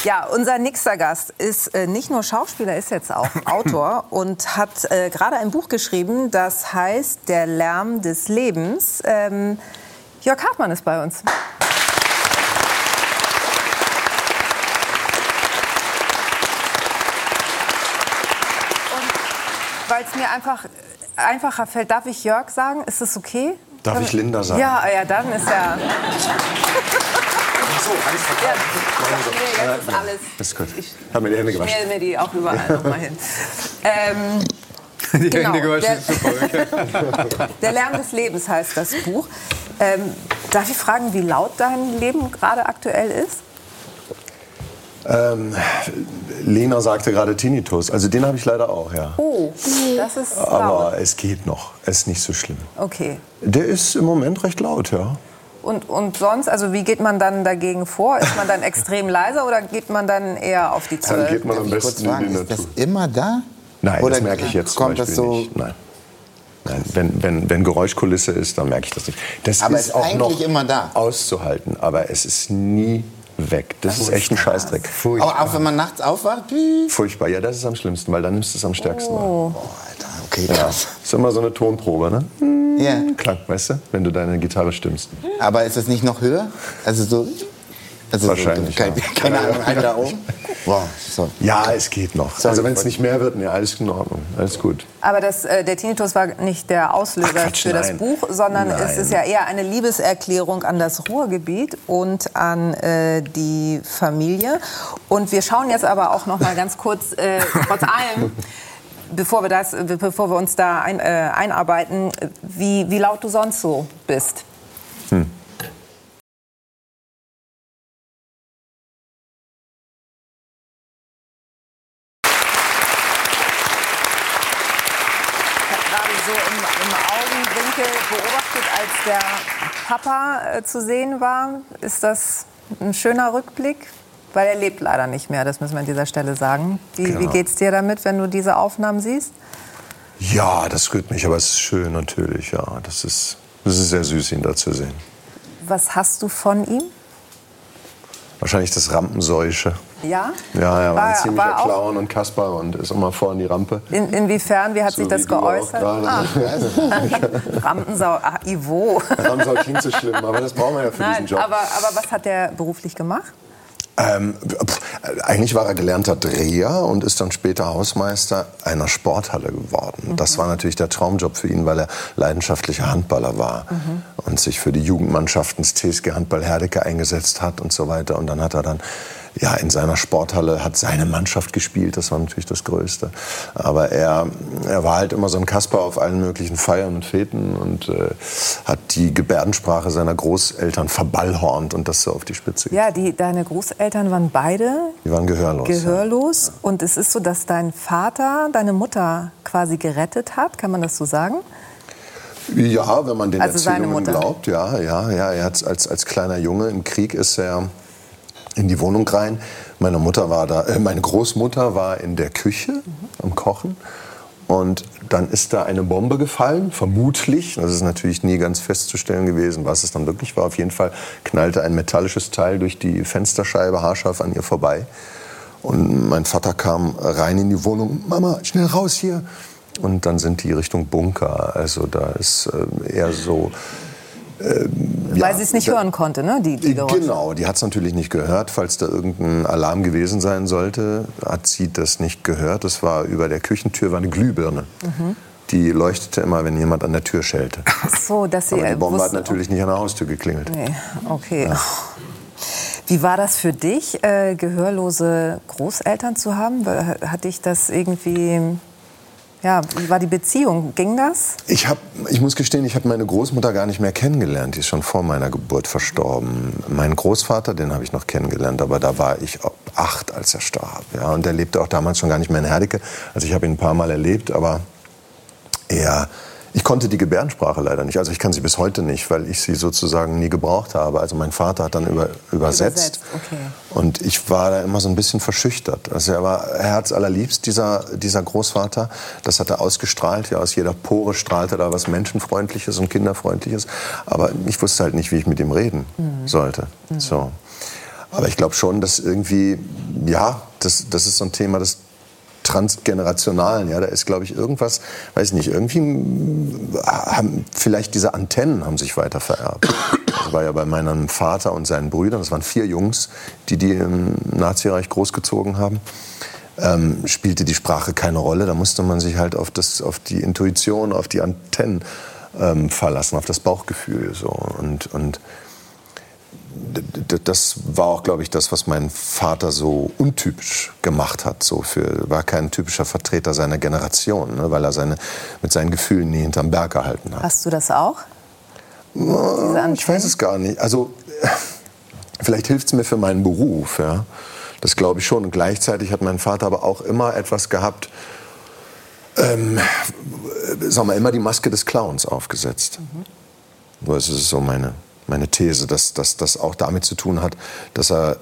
Ja, unser nächster Gast ist nicht nur Schauspieler, ist jetzt auch Autor und hat gerade ein Buch geschrieben, das heißt Der Lärm des Lebens. Jörg Hartmann ist bei uns. Weil es mir einfacher fällt, darf ich Jörg sagen? Ist das okay? Darf ich Linda sagen? Ja, dann ist er. So, alles verkauft. Ja, jetzt ist alles. Ist gut. Ich habe mir die Hände gewaschen. Ich mir die auch überall noch mal hin. Die Genau, Hände gewaschen ist super. Okay. Der Lärm des Lebens heißt das Buch. Darf ich fragen, wie laut dein Leben gerade aktuell ist? Lena sagte gerade Tinnitus. Also den habe ich leider auch, ja. Oh, das ist laut. Aber es geht noch. Es ist nicht so schlimm. Okay. Der ist im Moment recht laut, ja. Und sonst, also wie geht man dann dagegen vor? Ist man dann extrem leiser oder geht man dann eher auf die 12? Dann geht man am besten in die Ist das Natur. immer da? Nein, Oder das merke ich jetzt kommt zum das Beispiel so? nicht. Nein. Wenn Geräuschkulisse ist, dann merke ich das nicht. Das Aber ist ist auch eigentlich noch immer da. auszuhalten, aber es ist nie weg. Das ist echt ein Scheißdreck. Aber auch wenn man nachts aufwacht? Furchtbar, ja, das ist am schlimmsten, weil dann nimmst du es am stärksten. Oh, Alter, okay, Ja. krass. Ist immer so eine Tonprobe, ne? Ja. Klang, weißt du, wenn du deine Gitarre stimmst. Aber ist es nicht noch höher? Also so... Also Wahrscheinlich, so, ja. keine Ahnung, ein da oben? Boah, so. Ja, es geht noch. Sorry, Also wenn es nicht mehr wird, nee, alles in Ordnung, alles gut. Aber der Tinnitus war nicht der Auslöser Ach, Quatsch, für das nein. Buch, sondern Nein. es ist ja eher eine Liebeserklärung an das Ruhrgebiet und an die Familie. Und wir schauen jetzt aber auch noch mal ganz kurz, trotz allem, bevor wir uns da einarbeiten, wie laut du sonst so bist. So im Augenwinkel beobachtet, als der Papa zu sehen war. Ist das ein schöner Rückblick? Weil er lebt leider nicht mehr, das müssen wir an dieser Stelle sagen. Wie geht's dir damit, wenn du diese Aufnahmen siehst? Ja, das rührt mich, aber es ist schön natürlich, ja. Das ist sehr süß, ihn da zu sehen. Was hast du von ihm? Wahrscheinlich das Rampensäusche. Ja? Ja, er war ein ziemlicher war auch- Clown und Kasper und ist immer vor an die Rampe. Inwiefern, wie hat sich So das wie du auch geäußert? gerade. Rampensau, Ivo. Ramsau klingt so schlimm, aber das brauchen wir ja für Nein, diesen Job. aber was hat der beruflich gemacht? Eigentlich war er gelernter Dreher und ist dann später Hausmeister einer Sporthalle geworden. Das war natürlich der Traumjob für ihn, weil er leidenschaftlicher Handballer war und sich für die Jugendmannschaften des TSG Handball Herdecke eingesetzt hat und so weiter. Und dann hat er dann in seiner Sporthalle hat seine Mannschaft gespielt, das war natürlich das Größte. Aber er war halt immer so ein Kasper auf allen möglichen Feiern und Feten und hat die Gebärdensprache seiner Großeltern verballhornt und das so auf die Spitze gebracht. Ja, deine Großeltern waren beide Die waren gehörlos. gehörlos. Und es ist so, dass dein Vater deine Mutter quasi gerettet hat. Kann man das so sagen? Ja, wenn man den Also seine Erzählungen Mutter. glaubt, ja. Er hat als kleiner Junge im Krieg ist er in die Wohnung rein. Meine Großmutter war in der Küche am Kochen. Und dann ist da eine Bombe gefallen, vermutlich. Das ist natürlich nie ganz festzustellen gewesen, was es dann wirklich war. Auf jeden Fall knallte ein metallisches Teil durch die Fensterscheibe haarscharf an ihr vorbei. Und mein Vater kam rein in die Wohnung. Mama, schnell raus hier. Und dann sind die Richtung Bunker. Also da ist eher so... Weil sie es nicht hören konnte, ne? Die Geräusche. Genau, die hat es natürlich nicht gehört. Falls da irgendein Alarm gewesen sein sollte, hat sie das nicht gehört. Das war über der Küchentür war eine Glühbirne. Die leuchtete immer, wenn jemand an der Tür schellte. Ach so, dass sie Aber die Bombe hat wussten- natürlich nicht an der Haustür geklingelt. Nee, okay. Wie war das für dich, gehörlose Großeltern zu haben? Hat dich das irgendwie... Ja, wie war die Beziehung? Ging das? Ich muss gestehen, ich habe meine Großmutter gar nicht mehr kennengelernt. Die ist schon vor meiner Geburt verstorben. Meinen Großvater, den habe ich noch kennengelernt, aber da war ich 8, als er starb. Ja, und der lebte auch damals schon gar nicht mehr in Herdecke. Also ich habe ihn ein paar Mal erlebt, aber ich konnte die Gebärdensprache leider nicht. Also ich kann sie bis heute nicht, weil ich sie sozusagen nie gebraucht habe. Also mein Vater hat dann übersetzt. Okay. Und ich war da immer so ein bisschen verschüchtert. Also er war herzallerliebst, dieser Großvater. Das hat er ausgestrahlt. Ja, aus jeder Pore strahlte da was Menschenfreundliches und Kinderfreundliches. Aber ich wusste halt nicht, wie ich mit ihm reden sollte. So. Aber ich glaube schon, dass irgendwie ja, das ist so ein Thema des Transgenerationalen. Ja, da ist, glaube ich, irgendwas, weiß nicht, irgendwie haben vielleicht diese Antennen haben sich weiter vererbt. Das war ja bei meinem Vater und seinen Brüdern, das waren 4 Jungs, die im Nazireich großgezogen haben. Spielte die Sprache keine Rolle, da musste man sich halt auf die Intuition, auf die Antennen verlassen, auf das Bauchgefühl. So. Und das war auch, glaube ich, das, was mein Vater so untypisch gemacht hat. War kein typischer Vertreter seiner Generation, ne, weil er mit seinen Gefühlen nie hinterm Berg gehalten hat. Hast du das auch? Ich weiß es gar nicht. Also vielleicht hilft es mir für meinen Beruf, ja. Das glaube ich schon. Und gleichzeitig hat mein Vater aber auch immer etwas gehabt, immer die Maske des Clowns aufgesetzt. Das ist so meine These, dass das auch damit zu tun hat, dass er,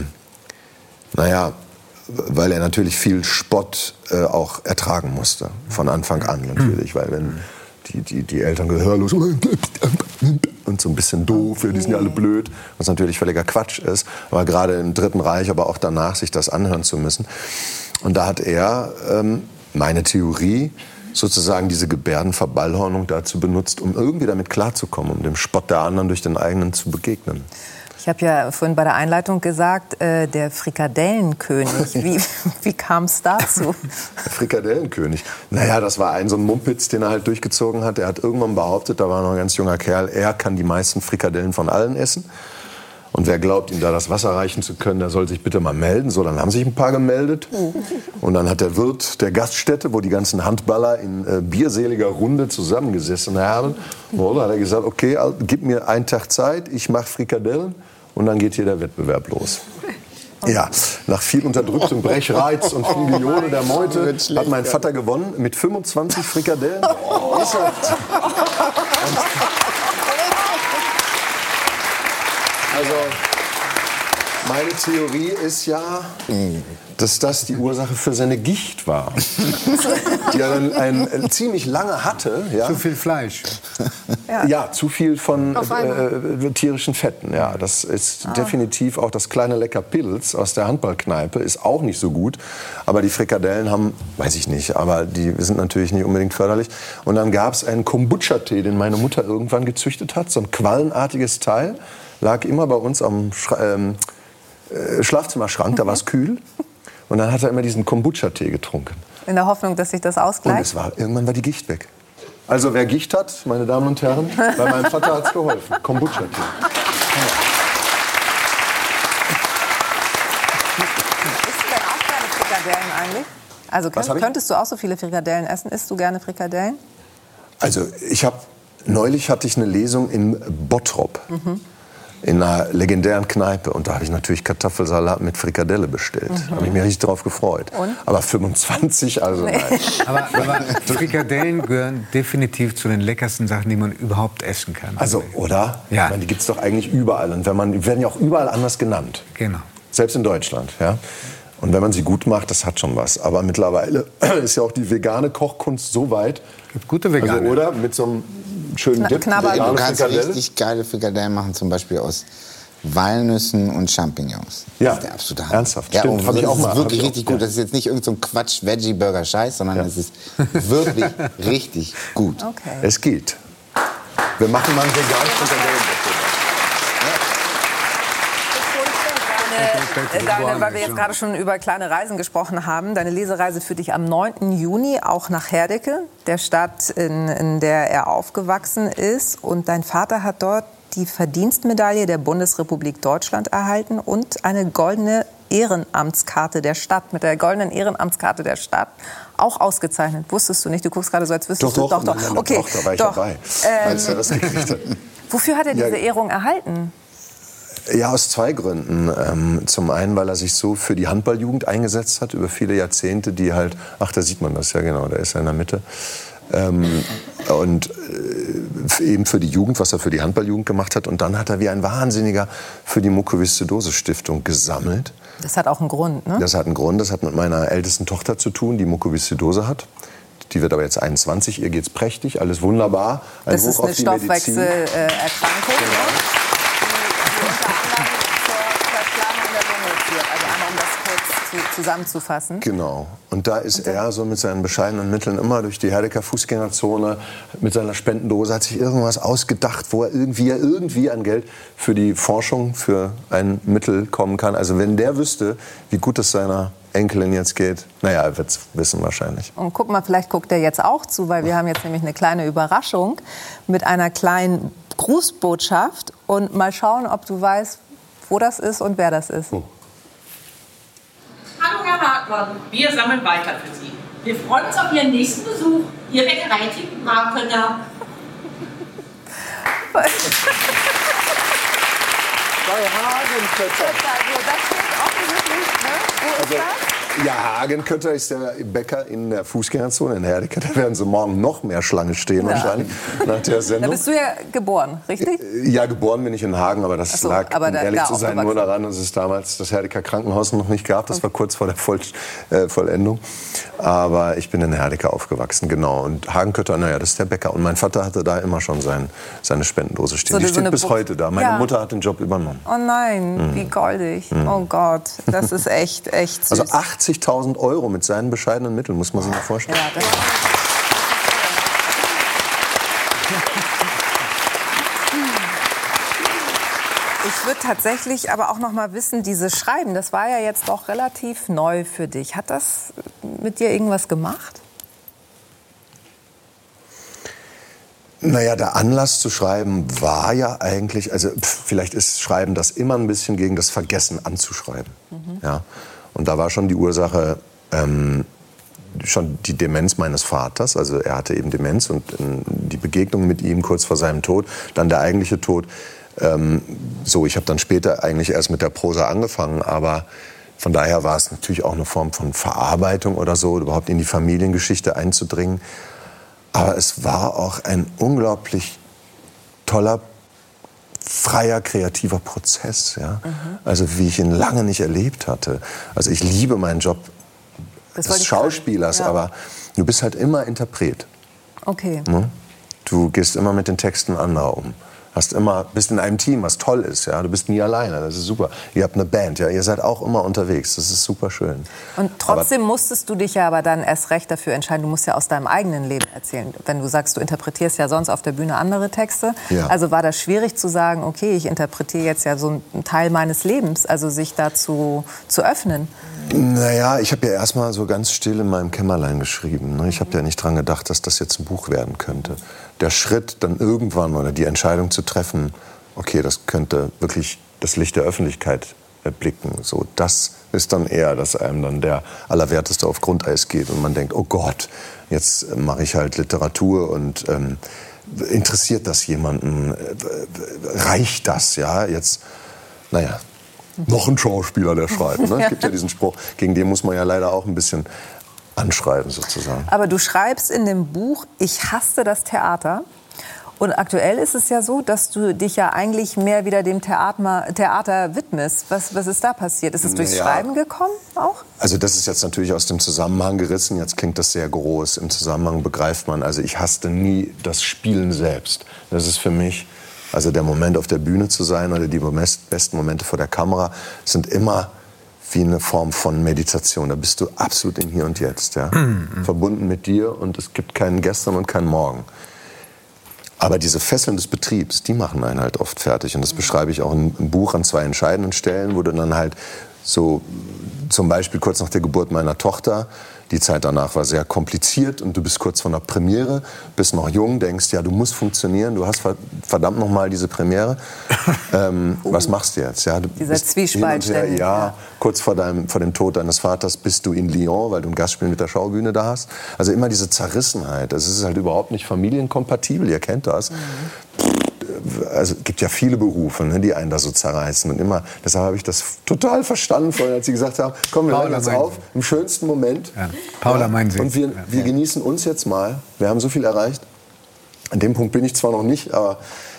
weil er natürlich viel Spott auch ertragen musste, von Anfang an natürlich, weil wenn die Eltern gehörlos und so ein bisschen doof, die sind ja alle blöd, was natürlich völliger Quatsch ist, aber gerade im Dritten Reich, aber auch danach, sich das anhören zu müssen. Und da hat er, meine Theorie, sozusagen diese Gebärdenverballhornung dazu benutzt, um irgendwie damit klarzukommen, um dem Spott der anderen durch den eigenen zu begegnen. Ich habe ja vorhin bei der Einleitung gesagt, der Frikadellenkönig. Wie kam es dazu? Der Frikadellenkönig. Naja, das war so ein Mumpitz, den er halt durchgezogen hat. Er hat irgendwann behauptet, da war noch ein ganz junger Kerl, er kann die meisten Frikadellen von allen essen. Und wer glaubt, ihm da das Wasser reichen zu können, der soll sich bitte mal melden. So, dann haben sich ein paar gemeldet. Und dann hat der Wirt der Gaststätte, wo die ganzen Handballer in bierseliger Runde zusammengesessen haben, da hat er gesagt, okay, gib mir einen Tag Zeit, ich mache Frikadellen und dann geht hier der Wettbewerb los. Ja, nach viel unterdrücktem Brechreiz und viel Gejohle der Meute hat mein Vater gewonnen mit 25 Frikadellen. Also, meine Theorie ist ja, dass das die Ursache für seine Gicht war, die er dann ziemlich lange hatte. Ja? Zu viel Fleisch. Ja, zu viel von tierischen Fetten. Ja, das ist definitiv auch das kleine lecker Pilz aus der Handballkneipe ist auch nicht so gut. Aber die Frikadellen haben, weiß ich nicht, aber die sind natürlich nicht unbedingt förderlich. Und dann gab es einen Kombucha-Tee, den meine Mutter irgendwann gezüchtet hat, so ein quallenartiges Teil. Lag immer bei uns am Schlafzimmerschrank, da war es kühl. Und dann hat er immer diesen Kombucha-Tee getrunken. In der Hoffnung, dass sich das ausgleicht? Und irgendwann war die Gicht weg. Also wer Gicht hat, meine Damen und Herren, bei meinem Vater hat es geholfen. Kombucha-Tee. Isst du denn auch gerne Frikadellen eigentlich? Also könntest du auch so viele Frikadellen essen? Isst du gerne Frikadellen? Also neulich hatte ich eine Lesung in Bottrop. In einer legendären Kneipe. Und da habe ich natürlich Kartoffelsalat mit Frikadelle bestellt. Da habe ich mich richtig drauf gefreut. Und? Aber 25, also nein. Aber Frikadellen gehören definitiv zu den leckersten Sachen, die man überhaupt essen kann. Also, oder? Ja. Ich meine, die gibt es doch eigentlich überall. Und die werden ja auch überall anders genannt. Genau. Selbst in Deutschland. Ja? Und wenn man sie gut macht, das hat schon was. Aber mittlerweile ist ja auch die vegane Kochkunst so weit. Gibt gute Vegane. Also, oder? Mit so einem schönen Dip. Du kannst richtig geile Frikadellen machen, zum Beispiel aus Walnüssen und Champignons. Ja, das ist der absolute Hammer. ernsthaft. Ja, Stimmt, und hab ich das auch ist mal. wirklich richtig gut. Das ist jetzt nicht irgend so ein Quatsch-Veggie-Burger-Scheiß, sondern es ist wirklich richtig gut. Okay. Es geht. Wir machen mal einen veganen Frikadellen-Wettbewerb. Weil wir jetzt gerade schon über kleine Reisen gesprochen haben. Deine Lesereise führt dich am 9. Juni auch nach Herdecke, der Stadt, in der er aufgewachsen ist. Und dein Vater hat dort die Verdienstmedaille der Bundesrepublik Deutschland erhalten und eine goldene Ehrenamtskarte der Stadt. Mit der goldenen Ehrenamtskarte der Stadt auch ausgezeichnet. Wusstest du nicht? Du guckst gerade so, als wüsstest du. Doch. Okay, Doch, da war ich dabei, als er das gekriegt hat. Wofür hat er diese Ehrung erhalten? Ja, aus 2 Gründen. Zum einen, weil er sich so für die Handballjugend eingesetzt hat, über viele Jahrzehnte, die halt, da sieht man das, ja genau, da ist er in der Mitte. Und eben für die Jugend, was er für die Handballjugend gemacht hat. Und dann hat er wie ein Wahnsinniger für die Mukoviszidose-Stiftung gesammelt. Das hat auch einen Grund, ne? Das hat einen Grund, das hat mit meiner ältesten Tochter zu tun, die Mukoviszidose hat. Die wird aber jetzt 21, ihr geht's prächtig, alles wunderbar. Das ist eine Stoffwechselerkrankung. Genau. Unter anderem zur Verklamung der Lunge führt. Also einmal um das kurz zusammenzufassen. Genau. Und da ist er so mit seinen bescheidenen Mitteln immer durch die Herdecker Fußgängerzone mit seiner Spendendose, hat sich irgendwas ausgedacht, wo er irgendwie an Geld für die Forschung, für ein Mittel kommen kann. Also wenn der wüsste, wie gut es seiner Enkelin jetzt geht, naja, er wird es wissen wahrscheinlich. Und guck mal, vielleicht guckt er jetzt auch zu, weil wir haben jetzt nämlich eine kleine Überraschung mit einer kleinen Grußbotschaft. Und mal schauen, ob du weißt, wo das ist und wer das ist. Hallo Herr Hartmann, wir sammeln weiter für Sie. Wir freuen uns auf Ihren nächsten Besuch. Ihr Bäckereitipp Marketer. Bei Hagenkötter. Also, das steht offensichtlich, ne? Wo ist das? Ja, Hagenkötter ist der Bäcker in der Fußgängerzone in Herdecker. Da werden sie morgen noch mehr Schlange stehen wahrscheinlich nach der Da Sendung. bist du ja geboren, richtig? Ja, geboren bin ich in Hagen, aber das Ach so, lag, aber um da ehrlich zu sein, nur aufgewachsen. daran, dass es damals das Herdecker Krankenhaus noch nicht gab. Das war kurz vor der Vollendung. Aber ich bin in Herdecker aufgewachsen, genau. Und Hagenkötter, naja, das ist der Bäcker. Und mein Vater hatte da immer schon seine Spendendose stehen. So, Die so steht eine bis heute da. Meine Ja. Mutter hat den Job übernommen. Oh nein, wie goldig. Oh Gott, das ist echt süß. Also 80.000 € mit seinen bescheidenen Mitteln, muss man sich mal vorstellen. Ja, das Ich würde tatsächlich aber auch noch mal wissen, dieses Schreiben, das war ja jetzt doch relativ neu für dich. Hat das mit dir irgendwas gemacht? Naja, der Anlass zu schreiben war ja eigentlich, also vielleicht ist Schreiben das immer ein bisschen gegen das Vergessen anzuschreiben. Ja? Und da war schon die Ursache schon die Demenz meines Vaters. Also er hatte eben Demenz und die Begegnung mit ihm kurz vor seinem Tod, dann der eigentliche Tod. Ich habe dann später eigentlich erst mit der Prosa angefangen, aber von daher war es natürlich auch eine Form von Verarbeitung oder so, überhaupt in die Familiengeschichte einzudringen. Aber es war auch ein unglaublich toller, freier, kreativer Prozess. Ja? Also wie ich ihn lange nicht erlebt hatte. Also ich liebe meinen Job des Schauspielers, ja. aber du bist halt immer Interpret. Okay. Ne? Du gehst immer mit den Texten anderer um. Bist in einem Team, was toll ist. Ja? Du bist nie alleine, das ist super. Ihr habt eine Band, ja? Ihr seid auch immer unterwegs, das ist super schön. Und trotzdem musstest du dich ja aber dann erst recht dafür entscheiden, du musst ja aus deinem eigenen Leben erzählen. Wenn du sagst, du interpretierst ja sonst auf der Bühne andere Texte. Ja. Also war das schwierig zu sagen, okay, ich interpretiere jetzt ja so einen Teil meines Lebens, also sich dazu zu öffnen? Naja, ich habe ja erstmal so ganz still in meinem Kämmerlein geschrieben. Ne? Ich habe ja nicht dran gedacht, dass das jetzt ein Buch werden könnte. Der Schritt dann irgendwann oder die Entscheidung zu treffen, okay, das könnte wirklich das Licht der Öffentlichkeit erblicken. So, das ist dann eher, dass einem dann der Allerwerteste auf Grundeis geht und man denkt, oh Gott, jetzt mache ich halt Literatur und interessiert das jemanden? Reicht das? Ja, jetzt, naja. Noch ein Schauspieler, der schreibt. Ne? Es gibt ja diesen Spruch, gegen den muss man ja leider auch ein bisschen anschreiben sozusagen. Aber du schreibst in dem Buch, ich hasste das Theater. Und aktuell ist es ja so, dass du dich ja eigentlich mehr wieder dem Theater widmest. Was ist da passiert? Ist es durchs Schreiben gekommen auch? Also das ist jetzt natürlich aus dem Zusammenhang gerissen. Jetzt klingt das sehr groß. Im Zusammenhang begreift man, also ich hasste nie das Spielen selbst. Das ist für mich... Also der Moment auf der Bühne zu sein oder die besten Momente vor der Kamera sind immer wie eine Form von Meditation. Da bist du absolut im Hier und Jetzt, ja? Verbunden mit dir und es gibt keinen Gestern und keinen Morgen. Aber diese Fesseln des Betriebs, die machen einen halt oft fertig. Und das beschreibe ich auch im Buch an 2 entscheidenden Stellen, wo du dann halt so zum Beispiel kurz nach der Geburt meiner Tochter, die Zeit danach war sehr kompliziert und du bist kurz vor einer Premiere, bist noch jung, denkst, ja, du musst funktionieren, du hast verdammt noch mal diese Premiere. Was machst du jetzt? Ja, du Dieser Zwiespalt ständig. Ja, kurz vor dem Tod deines Vaters bist du in Lyon, weil du ein Gastspiel mit der Schaubühne da hast. Also immer diese Zerrissenheit. Das ist halt überhaupt nicht familienkompatibel, ihr kennt das. Also es gibt ja viele Berufe, ne, die einen da so zerreißen. Und immer, deshalb habe ich das total verstanden vorhin, als Sie gesagt haben, komm, wir hören jetzt auf, im schönsten Moment. Ja. Paula, meinen Sie. Und wir genießen uns jetzt mal. Wir haben so viel erreicht. An dem Punkt bin ich zwar noch nicht, aber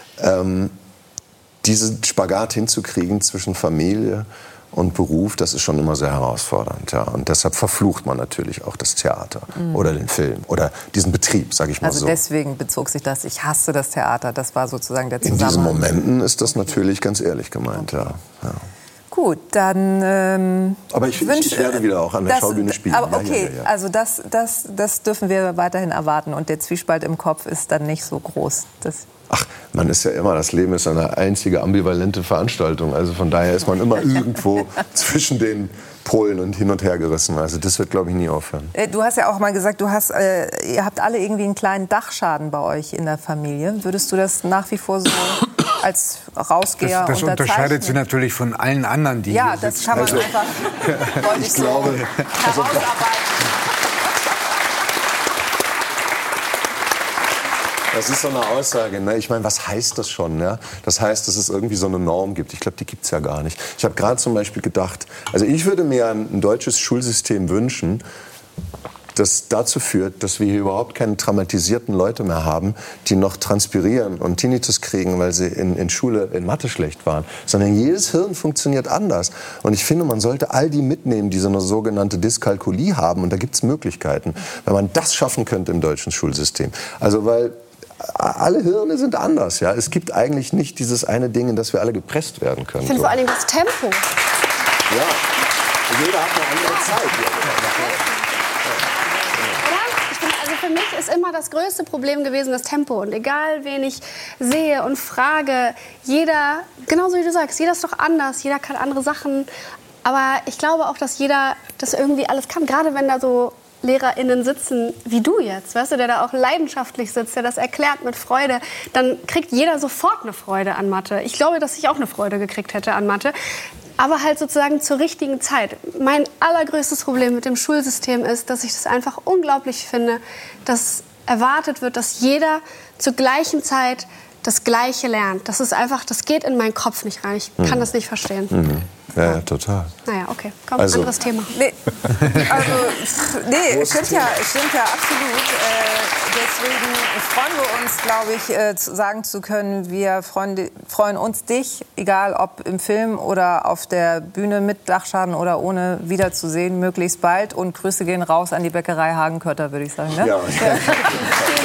diesen Spagat hinzukriegen zwischen Familie und Beruf, das ist schon immer sehr herausfordernd. Ja. Und deshalb verflucht man natürlich auch das Theater oder den Film oder diesen Betrieb, sage ich mal so. Also deswegen bezog sich das, ich hasse das Theater, das war sozusagen der In Zusammenhang. diesen Momenten ist das natürlich ganz ehrlich gemeint, ja. Gut, dann aber ich werde wieder auch an der Schaubühne spielen. Aber okay, also das dürfen wir weiterhin erwarten. Und der Zwiespalt im Kopf ist dann nicht so groß. Ach, man ist ja immer, das Leben ist eine einzige ambivalente Veranstaltung. Also von daher ist man immer irgendwo zwischen den Polen und hin und her gerissen. Also das wird, glaube ich, nie aufhören. Du hast ja auch mal gesagt, ihr habt alle irgendwie einen kleinen Dachschaden bei euch in der Familie. Würdest du das nach wie vor so als Rausgeher das unterscheidet sie natürlich von allen anderen, die ja, hier das kann man einfach ich glaube, herausarbeiten. Das ist so eine Aussage. Ne? Ich meine, was heißt das schon? Ja? Das heißt, dass es irgendwie so eine Norm gibt. Ich glaube, die gibt es ja gar nicht. Ich habe gerade zum Beispiel gedacht, also ich würde mir ein deutsches Schulsystem wünschen, das dazu führt, dass wir hier überhaupt keine traumatisierten Leute mehr haben, die noch transpirieren und Tinnitus kriegen, weil sie in Schule in Mathe schlecht waren. Sondern jedes Hirn funktioniert anders. Und ich finde, man sollte all die mitnehmen, die so eine sogenannte Dyskalkulie haben. Und da gibt es Möglichkeiten, wenn man das schaffen könnte im deutschen Schulsystem. Also weil alle Hirne sind anders. Ja? Es gibt eigentlich nicht dieses eine Ding, in das wir alle gepresst werden können. Ich finde vor allem das Tempo. Ja, jeder hat eine andere Zeit. Also für mich ist immer das größte Problem gewesen das Tempo. Und egal, wen ich sehe und frage, jeder, genauso wie du sagst, jeder ist doch anders, jeder kann andere Sachen. Aber ich glaube auch, dass jeder das irgendwie alles kann. Gerade wenn da so LehrerInnen sitzen, wie du jetzt, weißt du, der da auch leidenschaftlich sitzt, der das erklärt mit Freude, dann kriegt jeder sofort eine Freude an Mathe. Ich glaube, dass ich auch eine Freude gekriegt hätte an Mathe. Aber halt sozusagen zur richtigen Zeit. Mein allergrößtes Problem mit dem Schulsystem ist, dass ich das einfach unglaublich finde, dass erwartet wird, dass jeder zur gleichen Zeit das Gleiche lernt. Das ist einfach, das geht in meinen Kopf nicht rein. Ich kann das nicht verstehen. Mhm. Ja, total. Naja, okay. Komm, anderes Thema. Nee, stimmt ja absolut. Deswegen freuen wir uns, glaube ich, sagen zu können, wir freuen uns, dich, egal ob im Film oder auf der Bühne mit Dachschaden oder ohne, wiederzusehen, möglichst bald. Und Grüße gehen raus an die Bäckerei Hagenkötter, würde ich sagen. Ne? Ja. Ja.